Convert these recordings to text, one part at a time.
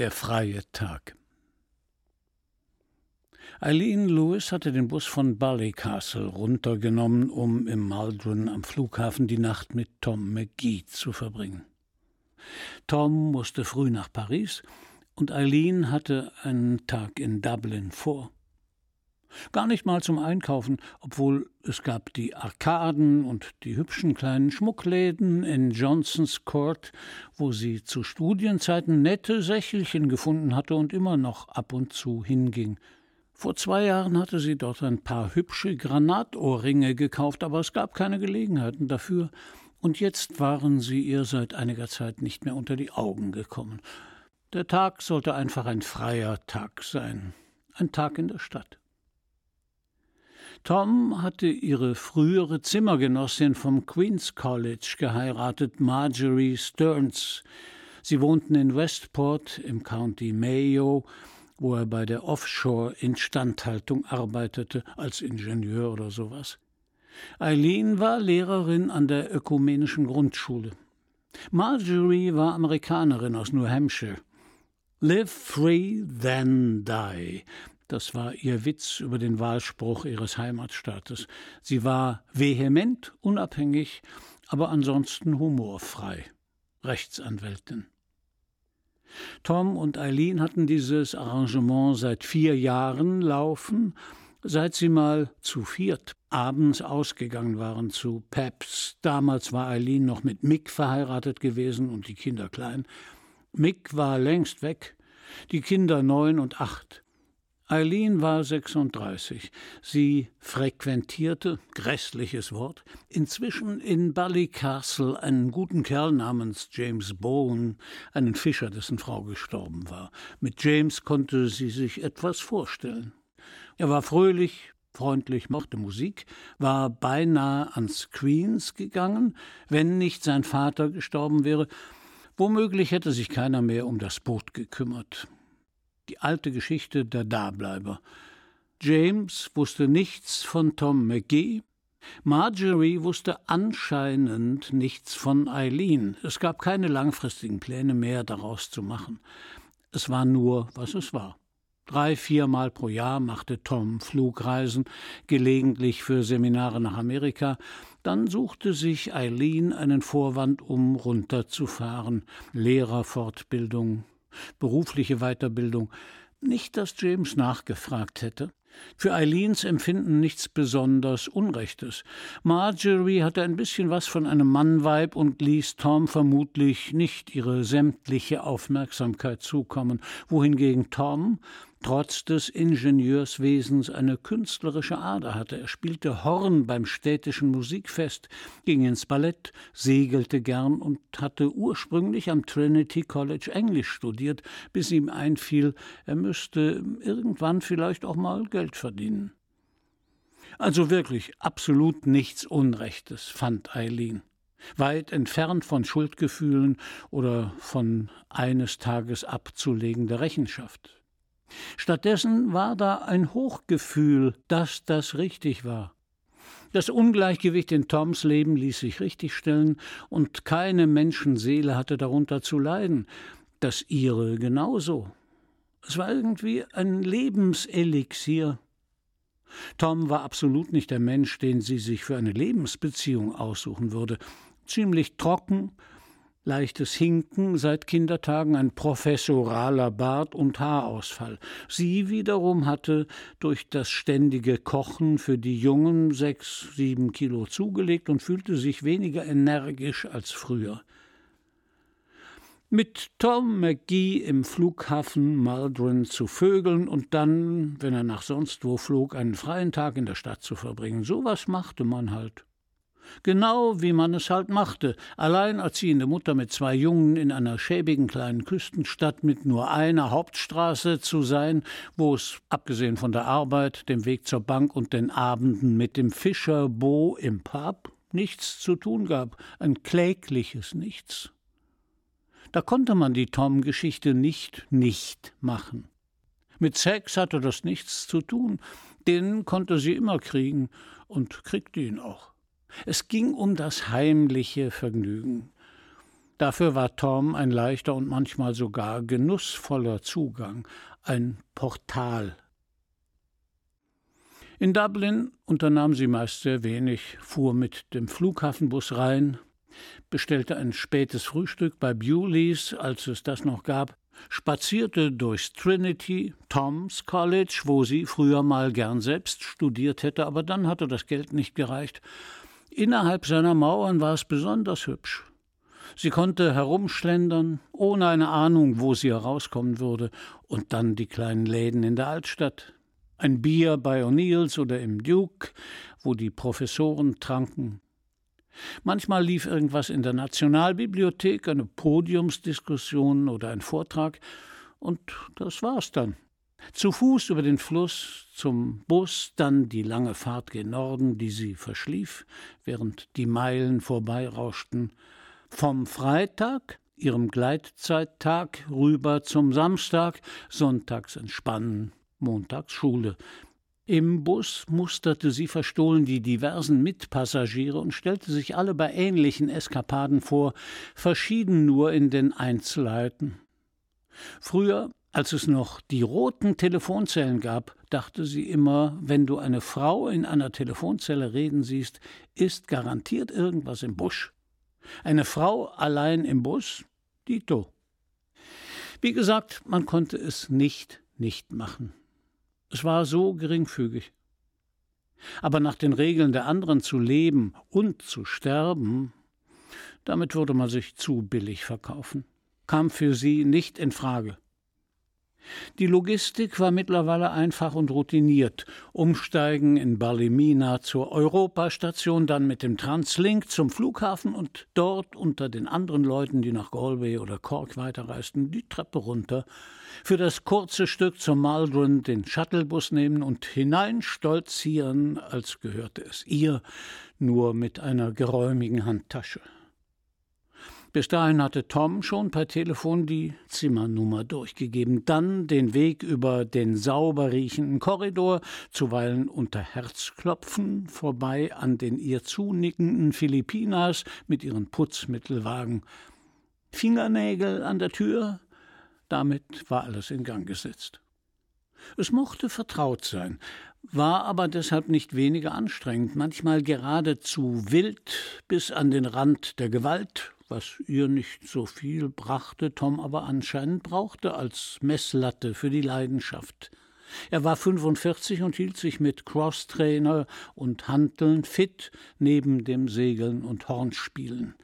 Der freie Tag. Eileen Lewis hatte den Bus von Ballycastle runtergenommen, um im Maldron am Flughafen die Nacht mit Tom McGee zu verbringen. Tom musste früh nach Paris und Eileen hatte einen Tag in Dublin vor. Gar nicht mal zum Einkaufen, obwohl es gab die Arkaden und die hübschen kleinen Schmuckläden in Johnson's Court, wo sie zu Studienzeiten nette Sächelchen gefunden hatte und immer noch ab und zu hinging. Vor 2 Jahren hatte sie dort ein paar hübsche Granatohrringe gekauft, aber es gab keine Gelegenheiten dafür, und jetzt waren sie ihr seit einiger Zeit nicht mehr unter die Augen gekommen. Der Tag sollte einfach ein freier Tag sein, ein Tag in der Stadt. Tom hatte ihre frühere Zimmergenossin vom Queen's College geheiratet, Marjorie Stearns. Sie wohnten in Westport im County Mayo, wo er bei der Offshore-Instandhaltung arbeitete, als Ingenieur oder sowas. Eileen war Lehrerin an der ökumenischen Grundschule. Marjorie war Amerikanerin aus New Hampshire. Live free, then die. Das war ihr Witz über den Wahlspruch ihres Heimatstaates. Sie war vehement, unabhängig, aber ansonsten humorfrei. Rechtsanwältin. Tom und Eileen hatten dieses Arrangement seit 4 Jahren laufen, seit sie mal zu 4 abends ausgegangen waren zu Pabst. Damals war Eileen noch mit Mick verheiratet gewesen und die Kinder klein. Mick war längst weg, die Kinder 9 und 8. Eileen war 36. Sie frequentierte, grässliches Wort, inzwischen in Ballycastle einen guten Kerl namens James Bowen, einen Fischer, dessen Frau gestorben war. Mit James konnte sie sich etwas vorstellen. Er war fröhlich, freundlich, mochte Musik, war beinahe ans Queen's gegangen, wenn nicht sein Vater gestorben wäre. Womöglich hätte sich keiner mehr um das Boot gekümmert. Die alte Geschichte der Dableiber. James wusste nichts von Tom McGee. Marjorie wusste anscheinend nichts von Eileen. Es gab keine langfristigen Pläne mehr, daraus zu machen. Es war nur, was es war. 3-4 Mal pro Jahr machte Tom Flugreisen, gelegentlich für Seminare nach Amerika. Dann suchte sich Eileen einen Vorwand, um runterzufahren. Lehrerfortbildung, berufliche Weiterbildung. Nicht, dass James nachgefragt hätte. Für Eileens Empfinden nichts besonders Unrechtes. Marjorie hatte ein bisschen was von einem Mannweib und ließ Tom vermutlich nicht ihre sämtliche Aufmerksamkeit zukommen, wohingegen Tom trotz des Ingenieurswesens eine künstlerische Ader hatte. Er spielte Horn beim städtischen Musikfest, ging ins Ballett, segelte gern und hatte ursprünglich am Trinity College Englisch studiert, bis ihm einfiel, er müsste irgendwann vielleicht auch mal Geld verdienen. Also wirklich absolut nichts Unrechtes, fand Eileen. Weit entfernt von Schuldgefühlen oder von eines Tages abzulegender Rechenschaft. Stattdessen war da ein Hochgefühl, dass das richtig war. Das Ungleichgewicht in Toms Leben ließ sich richtigstellen und keine Menschenseele hatte darunter zu leiden. Das ihre genauso. Es war irgendwie ein Lebenselixier. Tom war absolut nicht der Mensch, den sie sich für eine Lebensbeziehung aussuchen würde. Ziemlich trocken, leichtes Hinken seit Kindertagen, ein professoraler Bart und Haarausfall. Sie wiederum hatte durch das ständige Kochen für die Jungen 6-7 Kilo zugelegt und fühlte sich weniger energisch als früher. Mit Tom McGee im Flughafen Maldron zu vögeln und dann, wenn er nach sonst wo flog, einen freien Tag in der Stadt zu verbringen. Sowas machte man halt. Genau wie man es halt machte, alleinerziehende Mutter mit 2 Jungen in einer schäbigen kleinen Küstenstadt mit nur einer Hauptstraße zu sein, wo es, abgesehen von der Arbeit, dem Weg zur Bank und den Abenden mit dem Fischer Bo im Pub, nichts zu tun gab, ein klägliches Nichts. Da konnte man die Tom-Geschichte nicht machen. Mit Sex hatte das nichts zu tun, den konnte sie immer kriegen und kriegte ihn auch. Es ging um das heimliche Vergnügen. Dafür war Tom ein leichter und manchmal sogar genussvoller Zugang, ein Portal. In Dublin unternahm sie meist sehr wenig, fuhr mit dem Flughafenbus rein, bestellte ein spätes Frühstück bei Bewley's, als es das noch gab, spazierte durchs Trinity, Tom's College, wo sie früher mal gern selbst studiert hätte, aber dann hatte das Geld nicht gereicht. Innerhalb seiner Mauern war es besonders hübsch. Sie konnte herumschlendern, ohne eine Ahnung, wo sie herauskommen würde, und dann die kleinen Läden in der Altstadt. Ein Bier bei O'Neills oder im Duke, wo die Professoren tranken. Manchmal lief irgendwas in der Nationalbibliothek, eine Podiumsdiskussion oder ein Vortrag, und das war's dann. Zu Fuß über den Fluss zum Bus, dann die lange Fahrt gen Norden, die sie verschlief, während die Meilen vorbeirauschten. Vom Freitag, ihrem Gleitzeittag, rüber zum Samstag, sonntags entspannen, montags Schule. Im Bus musterte sie verstohlen die diversen Mitpassagiere und stellte sich alle bei ähnlichen Eskapaden vor, verschieden nur in den Einzelheiten. Früher, als es noch die roten Telefonzellen gab, dachte sie immer, wenn du eine Frau in einer Telefonzelle reden siehst, ist garantiert irgendwas im Busch. Eine Frau allein im Bus? Dito. Wie gesagt, man konnte es nicht machen. Es war so geringfügig. Aber nach den Regeln der anderen zu leben und zu sterben, damit würde man sich zu billig verkaufen. Kam für sie nicht in Frage. Die Logistik war mittlerweile einfach und routiniert. Umsteigen in Ballymena zur Europastation, dann mit dem Translink zum Flughafen und dort unter den anderen Leuten, die nach Galway oder Cork weiterreisten, die Treppe runter, für das kurze Stück zum Maldron den Shuttlebus nehmen und hineinstolzieren, als gehörte es ihr, nur mit einer geräumigen Handtasche. Bis dahin hatte Tom schon per Telefon die Zimmernummer durchgegeben, dann den Weg über den sauber riechenden Korridor, zuweilen unter Herzklopfen, vorbei an den ihr zunickenden Philippinas mit ihren Putzmittelwagen. Fingernägel an der Tür, damit war alles in Gang gesetzt. Es mochte vertraut sein, war aber deshalb nicht weniger anstrengend, manchmal geradezu wild bis an den Rand der Gewalt, was ihr nicht so viel brachte, Tom aber anscheinend brauchte als Messlatte für die Leidenschaft. Er war 45 und hielt sich mit Crosstrainer und Hanteln fit neben dem Segeln und Hornspielen.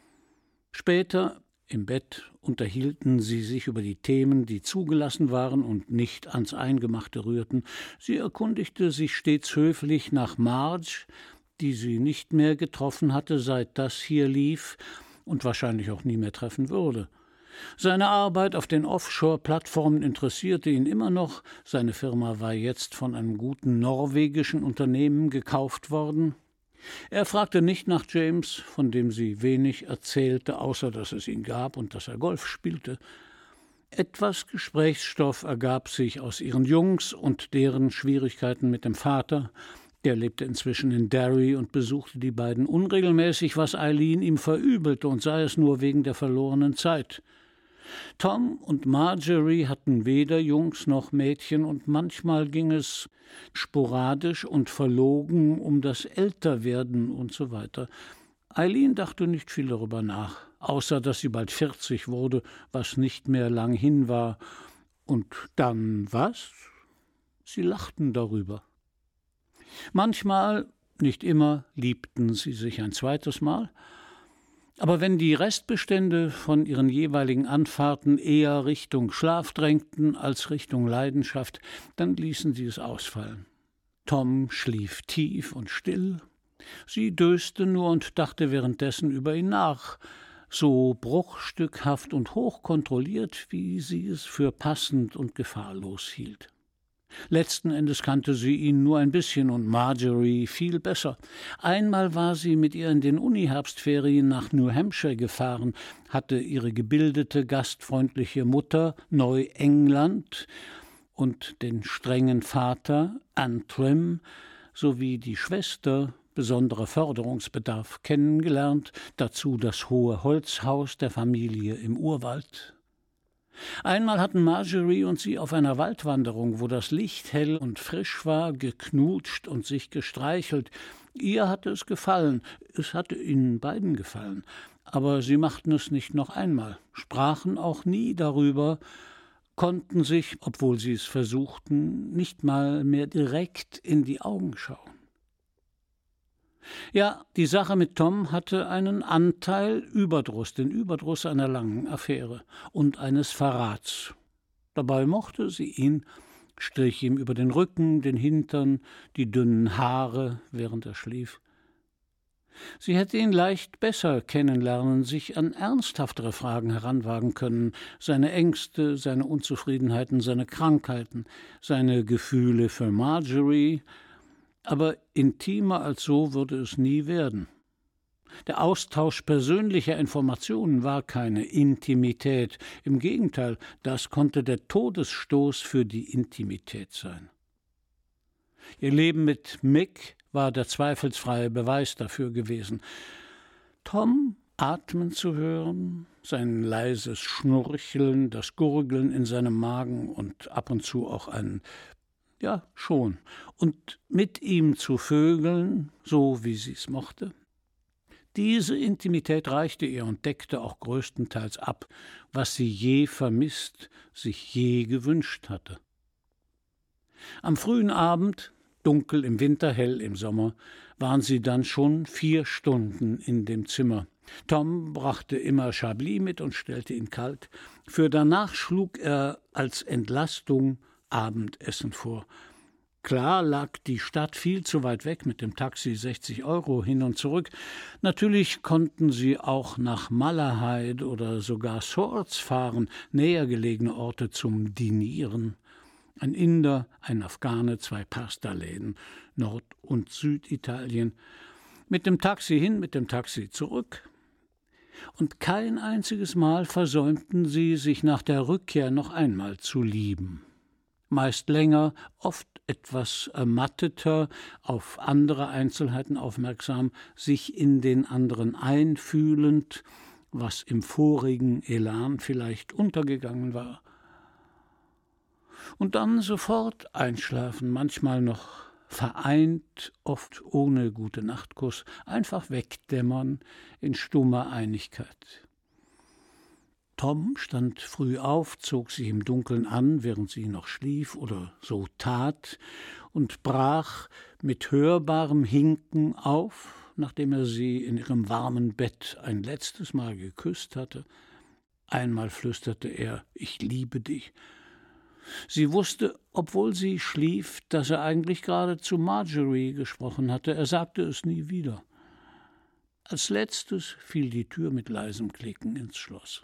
Später im Bett unterhielten sie sich über die Themen, die zugelassen waren und nicht ans Eingemachte rührten. Sie erkundigte sich stets höflich nach Marge, die sie nicht mehr getroffen hatte, seit das hier lief, und wahrscheinlich auch nie mehr treffen würde. Seine Arbeit auf den Offshore-Plattformen interessierte ihn immer noch. Seine Firma war jetzt von einem guten norwegischen Unternehmen gekauft worden. Er fragte nicht nach James, von dem sie wenig erzählte, außer dass es ihn gab und dass er Golf spielte. Etwas Gesprächsstoff ergab sich aus ihren Jungs und deren Schwierigkeiten mit dem Vater. Der lebte inzwischen in Derry und besuchte die beiden unregelmäßig, was Eileen ihm verübelte, und sei es nur wegen der verlorenen Zeit. Tom und Marjorie hatten weder Jungs noch Mädchen, und manchmal ging es sporadisch und verlogen um das Älterwerden und so weiter. Eileen dachte nicht viel darüber nach, außer dass sie bald 40 wurde, was nicht mehr lang hin war. Und dann was? Sie lachten darüber. Manchmal, nicht immer, liebten sie sich ein zweites Mal, aber wenn die Restbestände von ihren jeweiligen Anfahrten eher Richtung Schlaf drängten als Richtung Leidenschaft, dann ließen sie es ausfallen. Tom schlief tief und still, sie döste nur und dachte währenddessen über ihn nach, so bruchstückhaft und hochkontrolliert, wie sie es für passend und gefahrlos hielt. Letzten Endes kannte sie ihn nur ein bisschen und Marjorie viel besser. Einmal war sie mit ihr in den Uni-Herbstferien nach New Hampshire gefahren, hatte ihre gebildete, gastfreundliche Mutter Neuengland und den strengen Vater Antrim sowie die Schwester besonderer Förderungsbedarf kennengelernt, dazu das hohe Holzhaus der Familie im Urwald. Einmal hatten Marjorie und sie auf einer Waldwanderung, wo das Licht hell und frisch war, geknutscht und sich gestreichelt. Ihr hatte es gefallen, es hatte ihnen beiden gefallen, aber sie machten es nicht noch einmal, sprachen auch nie darüber, konnten sich, obwohl sie es versuchten, nicht mal mehr direkt in die Augen schauen. Ja, die Sache mit Tom hatte einen Anteil Überdruss, den Überdruss einer langen Affäre und eines Verrats. Dabei mochte sie ihn, strich ihm über den Rücken, den Hintern, die dünnen Haare, während er schlief. Sie hätte ihn leicht besser kennenlernen, sich an ernsthaftere Fragen heranwagen können, seine Ängste, seine Unzufriedenheiten, seine Krankheiten, seine Gefühle für Marjorie, aber intimer als so würde es nie werden. Der Austausch persönlicher Informationen war keine Intimität, im Gegenteil, das konnte der Todesstoß für die Intimität sein. Ihr Leben mit Mick war der zweifelsfreie Beweis dafür gewesen. Tom atmen zu hören, sein leises Schnurcheln, das Gurgeln in seinem Magen und ab und zu auch ein Ja, schon. Und mit ihm zu vögeln, so wie sie es mochte. Diese Intimität reichte ihr und deckte auch größtenteils ab, was sie je vermisst, sich je gewünscht hatte. Am frühen Abend, dunkel im Winter, hell im Sommer, waren sie dann schon 4 Stunden in dem Zimmer. Tom brachte immer Chablis mit und stellte ihn kalt. Für danach schlug er als Entlastung Abendessen vor. Klar lag die Stadt viel zu weit weg, mit dem Taxi 60 € hin und zurück. Natürlich konnten sie auch nach Malahide oder sogar Swords fahren, näher gelegene Orte zum Dinieren. Ein Inder, ein Afghane, 2 Pastaläden, Nord- und Süditalien. Mit dem Taxi hin, mit dem Taxi zurück. Und kein einziges Mal versäumten sie, sich nach der Rückkehr noch einmal zu lieben. Meist länger, oft etwas ermatteter, auf andere Einzelheiten aufmerksam, sich in den anderen einfühlend, was im vorigen Elan vielleicht untergegangen war. Und dann sofort einschlafen, manchmal noch vereint, oft ohne Gute-Nacht-Kuss, einfach wegdämmern in stummer Einigkeit. Tom stand früh auf, zog sich im Dunkeln an, während sie noch schlief oder so tat, und brach mit hörbarem Hinken auf, nachdem er sie in ihrem warmen Bett ein letztes Mal geküsst hatte. Einmal flüsterte er: »Ich liebe dich.« Sie wusste, obwohl sie schlief, dass er eigentlich gerade zu Marjorie gesprochen hatte. Er sagte es nie wieder. Als letztes fiel die Tür mit leisem Klicken ins Schloss.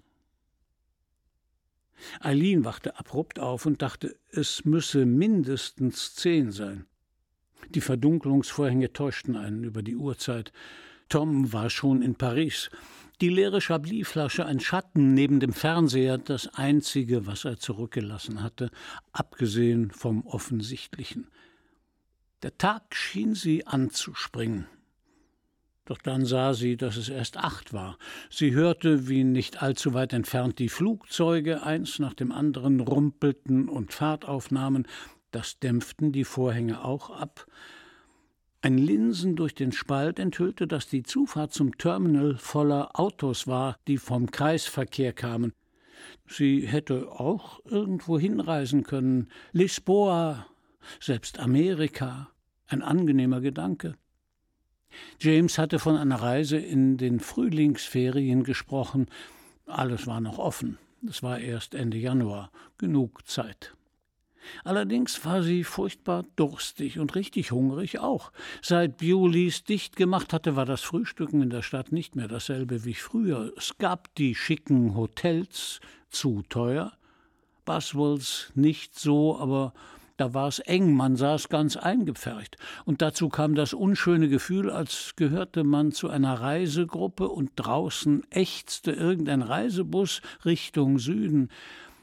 Eileen wachte abrupt auf und dachte, es müsse mindestens 10 sein. Die Verdunkelungsvorhänge täuschten einen über die Uhrzeit. Tom war schon in Paris. Die leere Chablis-Flasche, ein Schatten neben dem Fernseher, das Einzige, was er zurückgelassen hatte, abgesehen vom Offensichtlichen. Der Tag schien sie anzuspringen. Doch dann sah sie, dass es erst 8 war. Sie hörte, wie nicht allzu weit entfernt die Flugzeuge eins nach dem anderen rumpelten und Fahrt aufnahmen. Das dämpften die Vorhänge auch ab. Ein Linsen durch den Spalt enthüllte, dass die Zufahrt zum Terminal voller Autos war, die vom Kreisverkehr kamen. Sie hätte auch irgendwo hinreisen können. Lisboa, selbst Amerika. Ein angenehmer Gedanke. James hatte von einer Reise in den Frühlingsferien gesprochen. Alles war noch offen. Es war erst Ende Januar. Genug Zeit. Allerdings war sie furchtbar durstig und richtig hungrig auch. Seit Bewleys dicht gemacht hatte, war das Frühstücken in der Stadt nicht mehr dasselbe wie früher. Es gab die schicken Hotels, zu teuer, Boswells nicht so, aber da war es eng, man saß ganz eingepfercht. Und dazu kam das unschöne Gefühl, als gehörte man zu einer Reisegruppe und draußen ächzte irgendein Reisebus Richtung Süden.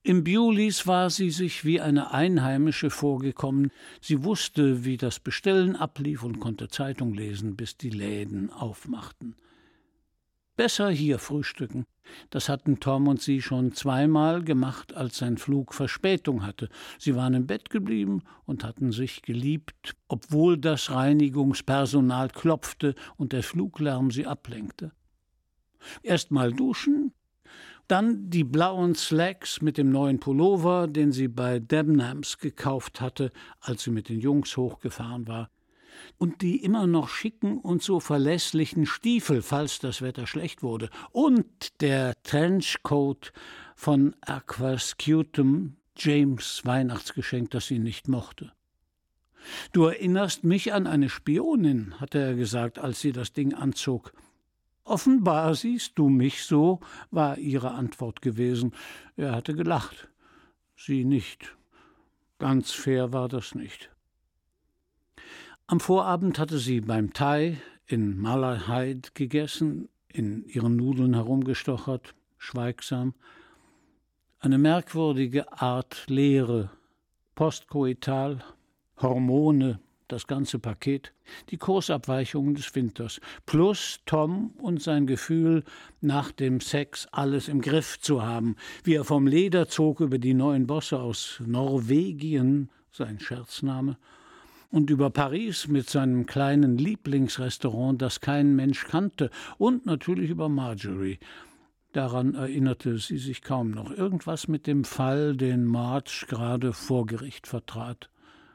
Im Bewleys war sie sich wie eine Einheimische vorgekommen. Sie wusste, wie das Bestellen ablief und konnte Zeitung lesen, bis die Läden aufmachten. Besser hier frühstücken. Das hatten Tom und sie schon zweimal gemacht, als sein Flug Verspätung hatte. Sie waren im Bett geblieben und hatten sich geliebt, obwohl das Reinigungspersonal klopfte und der Fluglärm sie ablenkte. Erst mal duschen, dann die blauen Slacks mit dem neuen Pullover, den sie bei Debenhams gekauft hatte, als sie mit den Jungs hochgefahren war. Und die immer noch schicken und so verlässlichen Stiefel, falls das Wetter schlecht wurde. Und der Trenchcoat von Aquascutum, James' Weihnachtsgeschenk, das sie nicht mochte. »Du erinnerst mich an eine Spionin«, hatte er gesagt, als sie das Ding anzog. »Offenbar siehst du mich so«, war ihre Antwort gewesen. Er hatte gelacht. Sie nicht. Ganz fair war das nicht. Am Vorabend hatte sie beim Thai in Malahide gegessen, in ihren Nudeln herumgestochert, schweigsam. Eine merkwürdige Art Leere, postkoital, Hormone, das ganze Paket, die Kursabweichungen des Winters, plus Tom und sein Gefühl, nach dem Sex alles im Griff zu haben, wie er vom Leder zog über die neuen Bosse aus Norwegien, sein Scherzname, und über Paris mit seinem kleinen Lieblingsrestaurant, das kein Mensch kannte, und natürlich über Marjorie. Daran erinnerte sie sich kaum noch. Irgendwas mit dem Fall, den Marge gerade vor Gericht vertrat.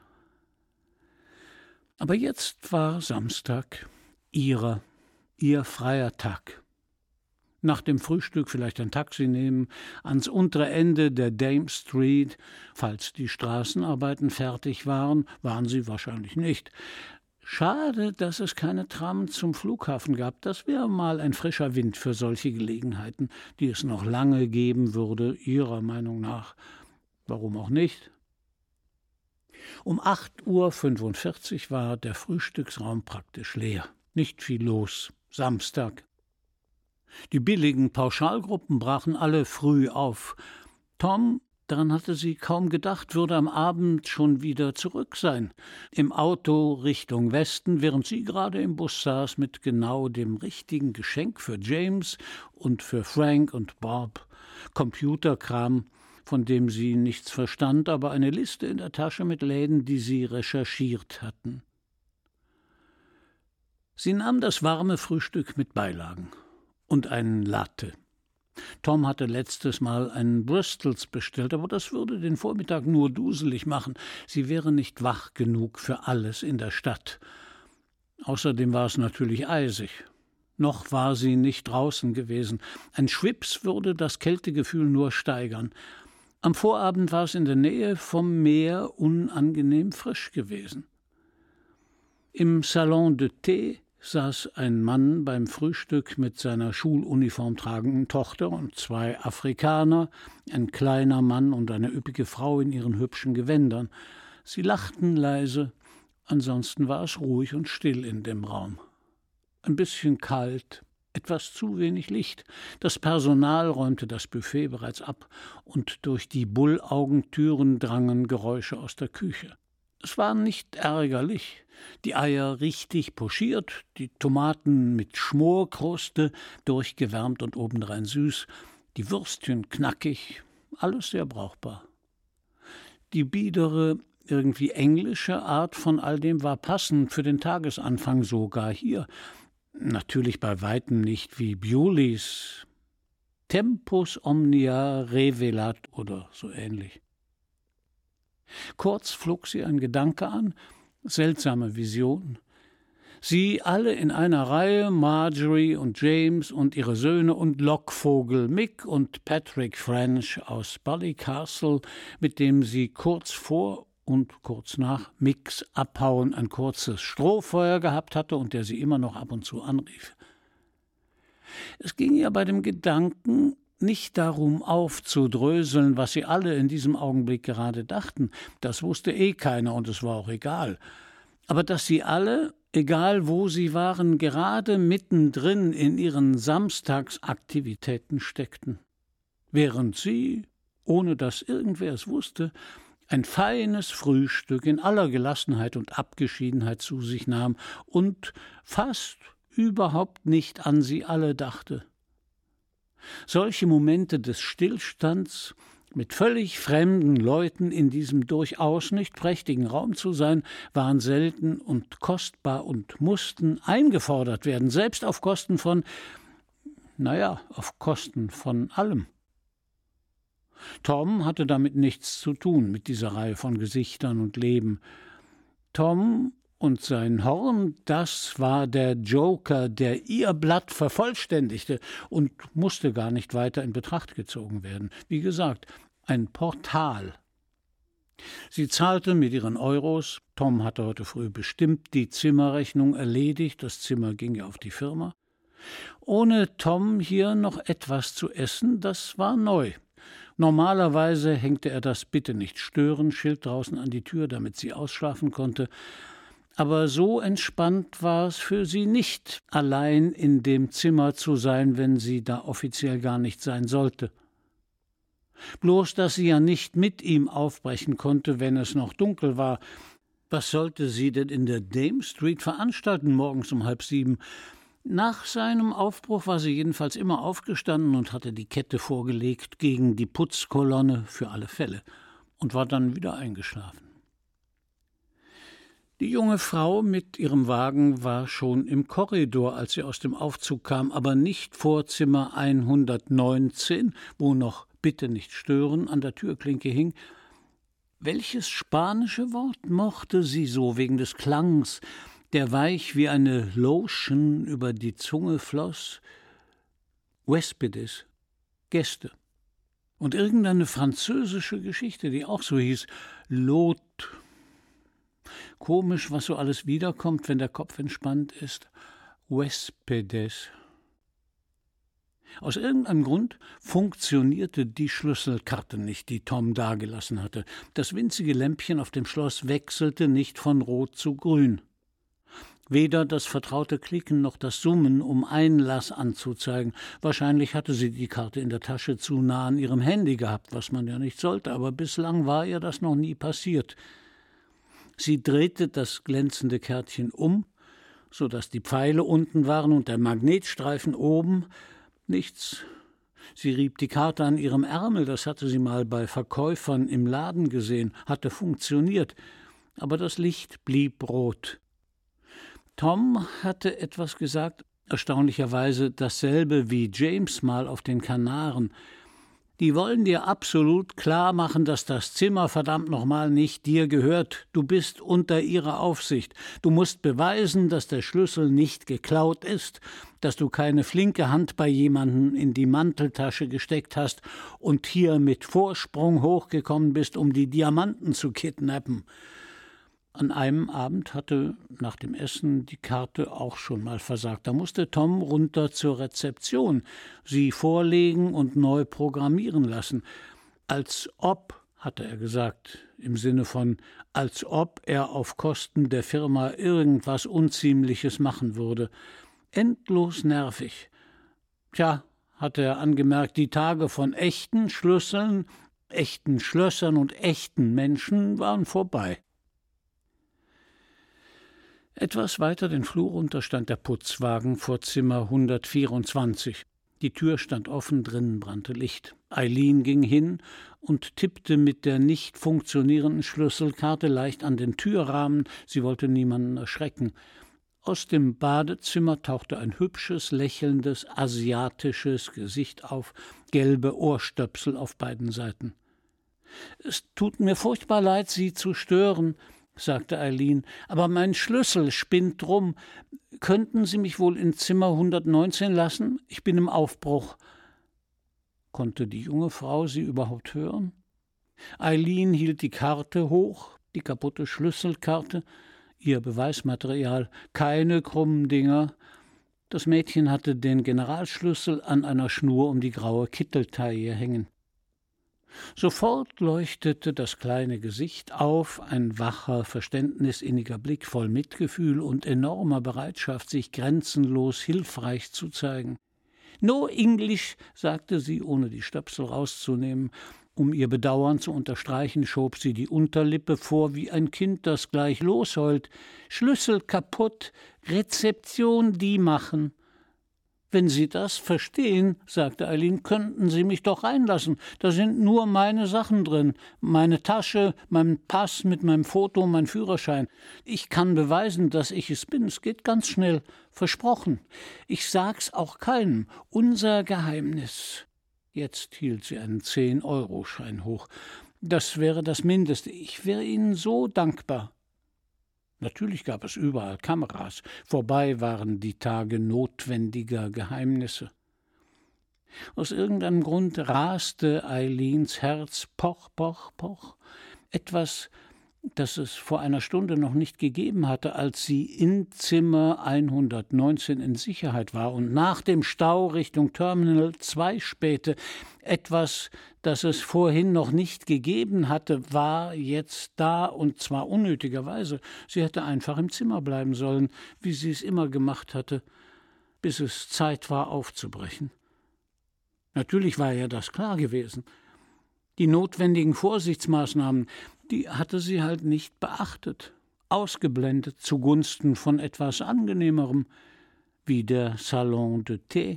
Aber jetzt war Samstag, ihr freier Tag. Nach dem Frühstück vielleicht ein Taxi nehmen, ans untere Ende der Dame Street. Falls die Straßenarbeiten fertig waren, waren sie wahrscheinlich nicht. Schade, dass es keine Tram zum Flughafen gab. Das wäre mal ein frischer Wind für solche Gelegenheiten, die es noch lange geben würde, ihrer Meinung nach. Warum auch nicht? Um 8:45 Uhr war der Frühstücksraum praktisch leer. Nicht viel los. Samstag. Die billigen Pauschalgruppen brachen alle früh auf. Tom, daran hatte sie kaum gedacht, würde am Abend schon wieder zurück sein. Im Auto Richtung Westen, während sie gerade im Bus saß mit genau dem richtigen Geschenk für James und für Frank und Bob. Computerkram, von dem sie nichts verstand, aber eine Liste in der Tasche mit Läden, die sie recherchiert hatten. Sie nahm das warme Frühstück mit Beilagen und einen Latte. Tom hatte letztes Mal einen Bristols bestellt, aber das würde den Vormittag nur duselig machen. Sie wäre nicht wach genug für alles in der Stadt. Außerdem war es natürlich eisig. Noch war sie nicht draußen gewesen. Ein Schwips würde das Kältegefühl nur steigern. Am Vorabend war es in der Nähe vom Meer unangenehm frisch gewesen. Im Salon de Thé saß ein Mann beim Frühstück mit seiner Schuluniform tragenden Tochter und zwei Afrikaner, ein kleiner Mann und eine üppige Frau in ihren hübschen Gewändern. Sie lachten leise, ansonsten war es ruhig und still in dem Raum. Ein bisschen kalt, etwas zu wenig Licht. Das Personal räumte das Buffet bereits ab, und durch die Bullaugentüren drangen Geräusche aus der Küche. Es war nicht ärgerlich. Die Eier richtig pochiert, die Tomaten mit Schmorkruste, durchgewärmt und obendrein süß, die Würstchen knackig, alles sehr brauchbar. Die biedere, irgendwie englische Art von all dem war passend für den Tagesanfang sogar hier. Natürlich bei weitem nicht wie Bewleys. Tempus omnia revelat oder so ähnlich. Kurz flog sie ein Gedanke an, seltsame Vision. Sie alle in einer Reihe, Marjorie und James und ihre Söhne und Lockvogel Mick und Patrick French aus Ballycastle, mit dem sie kurz vor und kurz nach Micks Abhauen ein kurzes Strohfeuer gehabt hatte und der sie immer noch ab und zu anrief. Es ging ihr bei dem Gedanken nicht darum, aufzudröseln, was sie alle in diesem Augenblick gerade dachten. Das wusste eh keiner und es war auch egal. Aber dass sie alle, egal wo sie waren, gerade mittendrin in ihren Samstagsaktivitäten steckten. Während sie ohne dass irgendwer es wusste, ein feines Frühstück in aller Gelassenheit und Abgeschiedenheit zu sich nahm und fast überhaupt nicht an sie alle dachte. Solche Momente des Stillstands, mit völlig fremden Leuten in diesem durchaus nicht prächtigen Raum zu sein, waren selten und kostbar und mussten eingefordert werden, selbst auf Kosten von allem. Tom hatte damit nichts zu tun, mit dieser Reihe von Gesichtern und Leben. Tom und sein Horn, das war der Joker, der ihr Blatt vervollständigte und musste gar nicht weiter in Betracht gezogen werden. Wie gesagt, ein Portal. Sie zahlte mit ihren Euros. Tom hatte heute früh bestimmt die Zimmerrechnung erledigt. Das Zimmer ging ja auf die Firma. Ohne Tom hier noch etwas zu essen, das war neu. Normalerweise hängte er das Bitte-nicht-stören-Schild draußen an die Tür, damit sie ausschlafen konnte. Aber so entspannt war es für sie nicht, allein in dem Zimmer zu sein, wenn sie da offiziell gar nicht sein sollte. Bloß, dass sie ja nicht mit ihm aufbrechen konnte, wenn es noch dunkel war. Was sollte sie denn in der Dame Street veranstalten, morgens um 6:30? Nach seinem Aufbruch war sie jedenfalls immer aufgestanden und hatte die Kette vorgelegt gegen die Putzkolonne für alle Fälle und war dann wieder eingeschlafen. Die junge Frau mit ihrem Wagen war schon im Korridor, als sie aus dem Aufzug kam, aber nicht vor Zimmer 119, wo noch »Bitte nicht stören« an der Türklinke hing. Welches spanische Wort mochte sie so wegen des Klangs, der weich wie eine Lotion über die Zunge floss? Huéspedes, Gäste. Und irgendeine französische Geschichte, die auch so hieß, Lot. Komisch, was so alles wiederkommt, wenn der Kopf entspannt ist. Huéspedes. Aus irgendeinem Grund funktionierte die Schlüsselkarte nicht, die Tom dagelassen hatte. Das winzige Lämpchen auf dem Schloss wechselte nicht von rot zu grün. Weder das vertraute Klicken noch das Summen, um Einlass anzuzeigen. Wahrscheinlich hatte sie die Karte in der Tasche zu nah an ihrem Handy gehabt, was man ja nicht sollte, aber bislang war ihr das noch nie passiert. Sie drehte das glänzende Kärtchen um, so dass die Pfeile unten waren und der Magnetstreifen oben. Nichts. Sie rieb die Karte an ihrem Ärmel, das hatte sie mal bei Verkäufern im Laden gesehen, hatte funktioniert, aber das Licht blieb rot. Tom hatte etwas gesagt, erstaunlicherweise dasselbe wie James mal auf den Kanaren. Die wollen dir absolut klar machen, dass das Zimmer verdammt nochmal nicht dir gehört. Du bist unter ihrer Aufsicht. Du musst beweisen, dass der Schlüssel nicht geklaut ist, dass du keine flinke Hand bei jemandem in die Manteltasche gesteckt hast und hier mit Vorsprung hochgekommen bist, um die Diamanten zu kidnappen. An einem Abend hatte nach dem Essen die Karte auch schon mal versagt. Da musste Tom runter zur Rezeption, sie vorlegen und neu programmieren lassen. Als ob, hatte er gesagt, im Sinne von, als ob er auf Kosten der Firma irgendwas Unziemliches machen würde. Endlos nervig. Tja, hatte er angemerkt, die Tage von echten Schlüsseln, echten Schlössern und echten Menschen waren vorbei. Etwas weiter den Flur runter stand der Putzwagen vor Zimmer 124. Die Tür stand offen, drinnen brannte Licht. Eileen ging hin und tippte mit der nicht funktionierenden Schlüsselkarte leicht an den Türrahmen. Sie wollte niemanden erschrecken. Aus dem Badezimmer tauchte ein hübsches, lächelndes, asiatisches Gesicht auf, gelbe Ohrstöpsel auf beiden Seiten. »Es tut mir furchtbar leid, Sie zu stören«, sagte Eileen, »aber mein Schlüssel spinnt rum. Könnten Sie mich wohl in Zimmer 119 lassen? Ich bin im Aufbruch.« Konnte die junge Frau sie überhaupt hören? Eileen hielt die Karte hoch, die kaputte Schlüsselkarte, ihr Beweismaterial, keine krummen Dinger. Das Mädchen hatte den Generalschlüssel an einer Schnur um die graue Kitteltaille hängen. Sofort leuchtete das kleine Gesicht auf, ein wacher, verständnisinniger Blick voll Mitgefühl und enormer Bereitschaft, sich grenzenlos hilfreich zu zeigen. »No English«, sagte sie, ohne die Stöpsel rauszunehmen. Um ihr Bedauern zu unterstreichen, schob sie die Unterlippe vor wie ein Kind, das gleich losheult. »Schlüssel kaputt, Rezeption die machen.« »Wenn Sie das verstehen«, sagte Eileen, »könnten Sie mich doch reinlassen. Da sind nur meine Sachen drin. Meine Tasche, mein Pass mit meinem Foto, mein Führerschein. Ich kann beweisen, dass ich es bin. Es geht ganz schnell. Versprochen. Ich sag's auch keinem. Unser Geheimnis.« Jetzt hielt sie einen 10-Euro-Schein hoch. »Das wäre das Mindeste. Ich wäre Ihnen so dankbar.« Natürlich gab es überall Kameras. Vorbei waren die Tage notwendiger Geheimnisse. Aus irgendeinem Grund raste Eileens Herz poch, poch, poch. Etwas, das es vor einer Stunde noch nicht gegeben hatte, als sie in Zimmer 119 in Sicherheit war und nach dem Stau Richtung Terminal 2 spähte. Etwas, das es vorhin noch nicht gegeben hatte, war jetzt da, und zwar unnötigerweise. Sie hätte einfach im Zimmer bleiben sollen, wie sie es immer gemacht hatte, bis es Zeit war, aufzubrechen. Natürlich war ihr das klar gewesen. Die notwendigen Vorsichtsmaßnahmen, die hatte sie halt nicht beachtet, ausgeblendet zugunsten von etwas Angenehmerem, wie der Salon de Thé,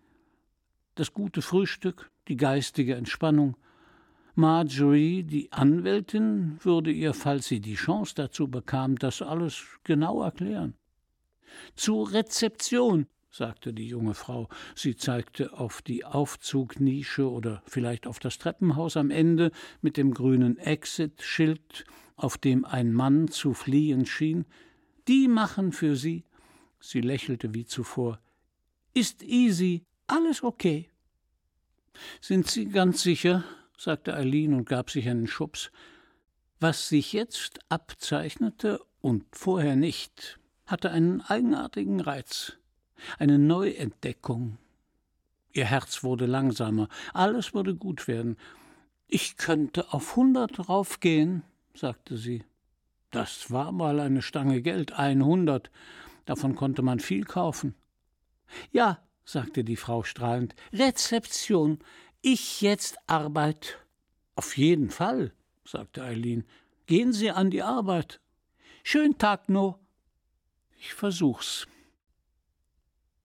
das gute Frühstück, die geistige Entspannung. Marjorie, die Anwältin, würde ihr, falls sie die Chance dazu bekam, das alles genau erklären. »Zur Rezeption«, sagte die junge Frau. Sie zeigte auf die Aufzugnische oder vielleicht auf das Treppenhaus am Ende mit dem grünen Exit-Schild, auf dem ein Mann zu fliehen schien. »Die machen für Sie.« Sie lächelte wie zuvor. »Ist easy, alles okay.« »Sind Sie ganz sicher?«, sagte Eileen und gab sich einen Schubs. Was sich jetzt abzeichnete und vorher nicht, hatte einen eigenartigen Reiz. Eine Neuentdeckung. Ihr Herz wurde langsamer. Alles würde gut werden. »Ich könnte auf 100 raufgehen«, sagte sie. Das war mal eine Stange Geld, 100. Davon konnte man viel kaufen. »Ja«, sagte die Frau strahlend, »Rezeption. Ich jetzt Arbeit.« »Auf jeden Fall«, sagte Eileen. »Gehen Sie an die Arbeit.« »Schönen Tag noch.« »Ich versuch's.«